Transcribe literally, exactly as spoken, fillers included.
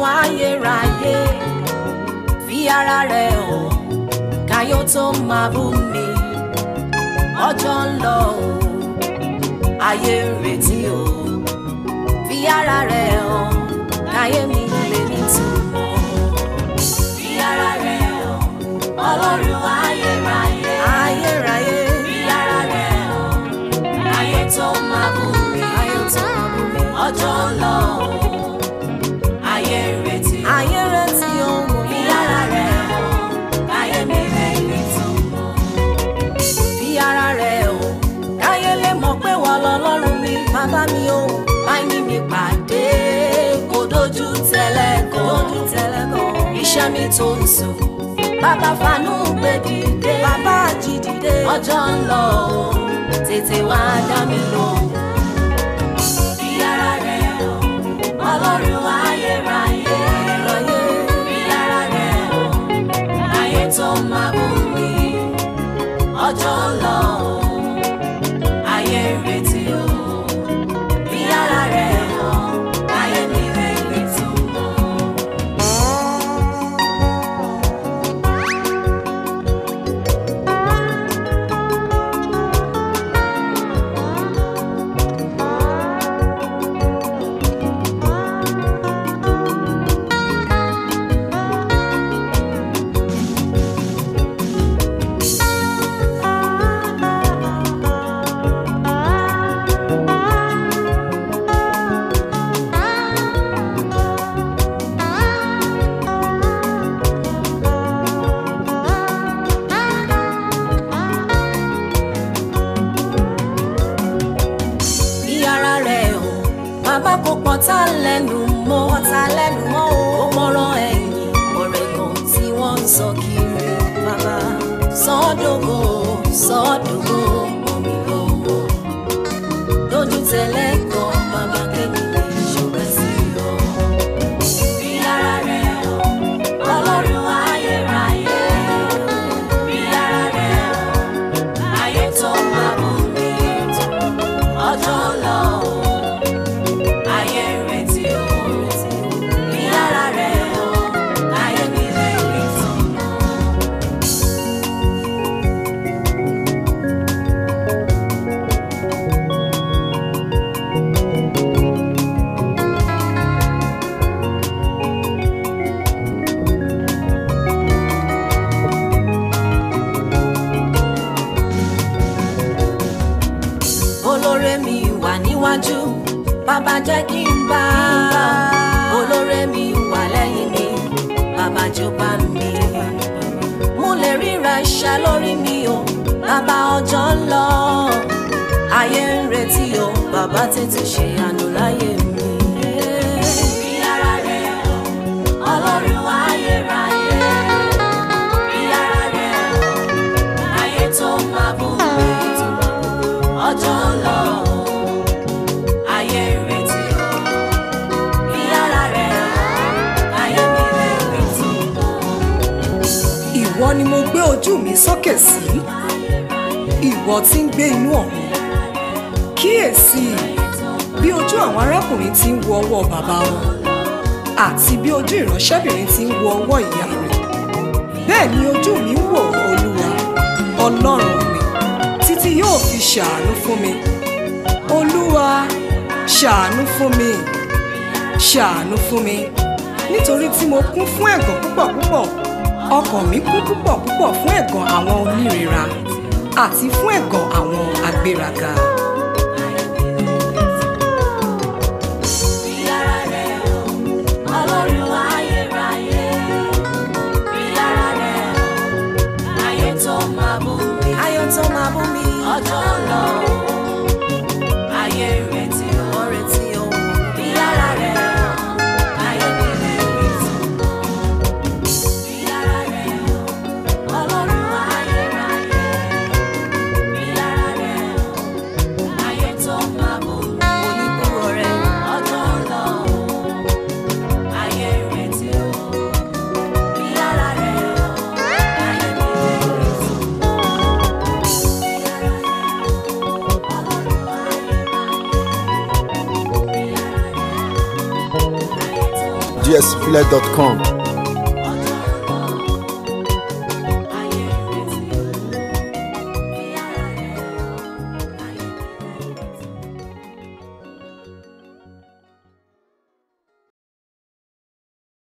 ayérayé fi ara rẹ̀ hàn káyọ̀ tó máa bú mi ọjọ́ ń lọ o ayé ń retí o fi ara rẹ̀ hàn káyé mi lè nítumọ̀ fi ara rẹ̀ hàn ọlọ́run ayérayé ayérayé fi ara rẹ̀ hàn káyé tó máa bú mi ọjọ́ ń lọ o ayé ń retí o ayé ń retí o fi ara rẹ̀ hàn káyé mi lè nítumọ̀ fi ara rẹ̀ hàn káyé lè mọ̀ pé wọ́n lọ́lọ́run mi bàbá mi o báyìí mi pàdé kò dojú tẹ́lẹ̀ kò dojú tẹ́lẹ̀ kò iṣẹ́ mi tó ń sùn bàbá fanú gbé dìde bàbá jí dìde ọjọ́ ń lọ o tètè wá dá mi lóhùn fi ara rẹ̀ hàn ọlọ́run ayérayé fi ara rẹ̀ hàn ayé tó máa bú mi ọjọ́ ń lọ o ayé ń retí o fi ara rẹ̀ hàn ayé mi lè nítumọ̀. Bàbá kò pọ̀tá lẹ́nu mọ́ pọ̀tá lẹ́nu mọ́ o ó mọ̀ràn ẹ̀yìn ọ̀rẹ́ kan tí wọ́n ń sọ kiri bàbá sọ́dọ̀gò sọ́dọ̀gò mọ̀ mi lọ́wọ́ lójú tẹ́lẹ̀ kan bàbá kéde ìṣòro sí ọ. Fi ara rẹ̀ hàn ọlọ́run ayérayé fi ara rẹ̀ hàn ayé tó máa bú mi ọjọ́ lọ. Olóore mi wà níwájú bàbá jẹ́ kí n bá olóore mi wà lẹ́yìn mi bàbá jọba mi mo lè ríra iṣẹ́ lórí mi o bàbá ọjọ́ ń lọ ayé ń retí o bàbá tètè ṣe àánú láyé mi. Fi ara rẹ̀ hàn ọlọ́run ayérayé fi ara rẹ̀ hàn ayé tó máa bú mi ọjọ́ ń lọ ayé ń retí o fi ara rẹ̀ hàn ayé mi lè nítumọ̀. Ìwọ ni mo gbé ojú mi sókè sí ìwọ tí ń gbé inú ọ̀run kíyèsí bí ojú àwọn arákùnrin ti ń wo ọwọ́ bàbá wọn àti bí ojú ìránṣẹ́bìnrin ti ń wo ọwọ́ ìyá rẹ̀ bẹ́ẹ̀ ni ojú mi ń wò Olúwa Ọlọ́run mi títí yóò fi ṣàánú fún mi. Olúwa ṣàánú fún mi ṣàánú fún mi nítorí tí mo kún fún ẹ̀gàn púpọ̀ púpọ̀ ọkàn mi kún púpọ̀ púpọ̀ fún ẹ̀gàn àwọn onírera àti fún ẹ̀gàn àwọn agbéraga. Fi ara rẹ̀ hàn ọlọ́run ayérayé fi ara rẹ̀ hàn ayé tó máa bú mi ayé tó máa bú mi ọjọ́ lọ ayé ń retí o retí o fi ara rẹ̀ hàn ayé mi lè nítumọ̀ fi ara rẹ̀ hàn ọlọ́run ayérayé fi ara rẹ̀ hàn gsfilẹ dot com.